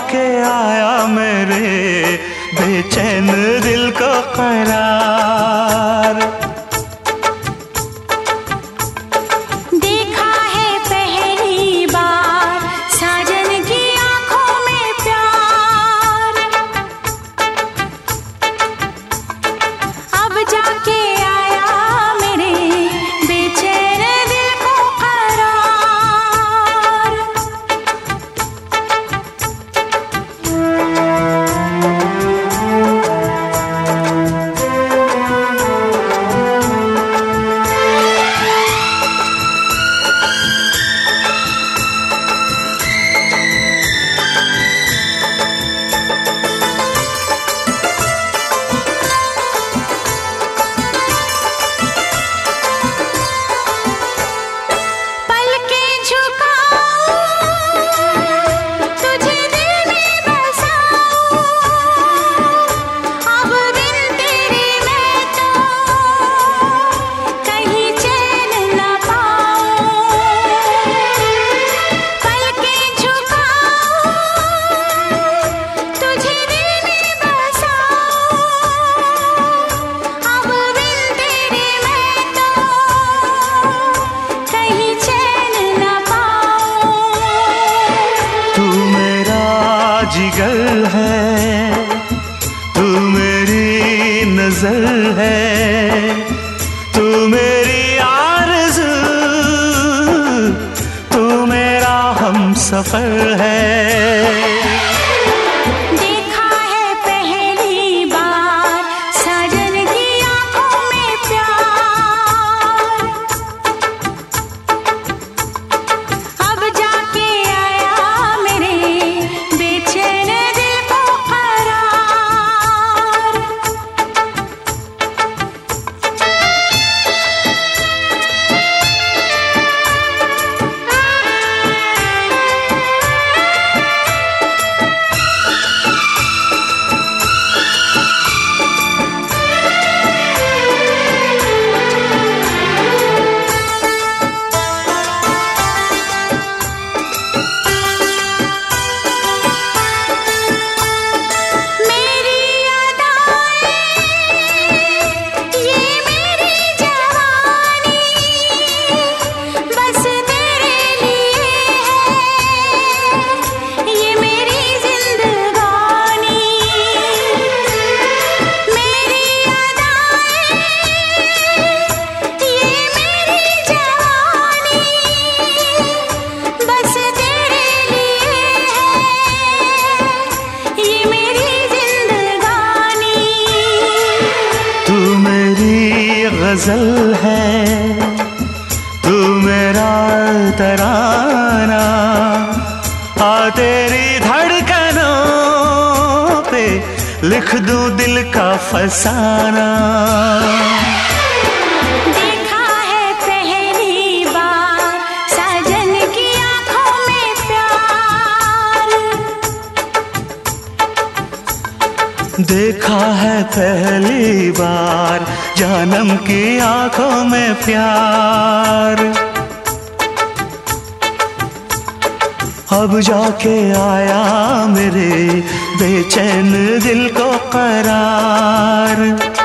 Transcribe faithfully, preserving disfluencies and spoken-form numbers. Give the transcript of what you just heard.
जाके आया मेरे बेचैन दिल को करार। देखा है पहली बार साजन की आंखों में प्यार, अब जाके आया मेरे बेचैन दिल को करार। जिगर है तू मेरी नजर है, तू मेरी आरज़ू, तू मेरा हमसफर है। गजल है तू मेरा तराना, आ तेरी धड़कनों पे लिख दूं दिल का फसाना। देखा है पहली बार साजन की आंखों में प्यार, देखा है पहली बार जानम की आंखों में प्यार, अब जाके आया मेरे बेचैन दिल को करार।